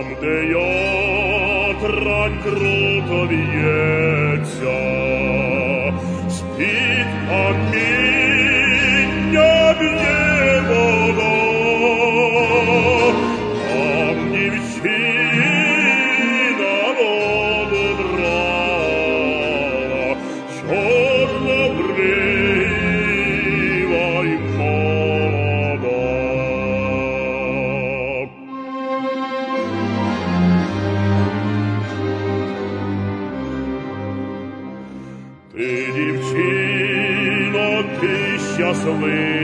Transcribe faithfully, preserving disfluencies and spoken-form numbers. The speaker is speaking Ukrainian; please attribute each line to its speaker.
Speaker 1: Там, де ятрань круто в'ється, з-під каміння б'є вода, там дівчина воду брала, чорнобрива й молода. Ти, дівчино, ти щаслива,